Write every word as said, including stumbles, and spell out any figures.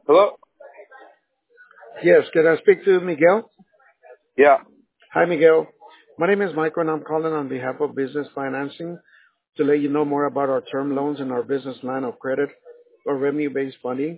Hello? Yes, can I speak to Miguel? Yeah. Hi, Miguel. My name is Michael, and I'm calling on behalf of Business Financing to let you know more about our term loans and our business line of credit or revenue-based funding.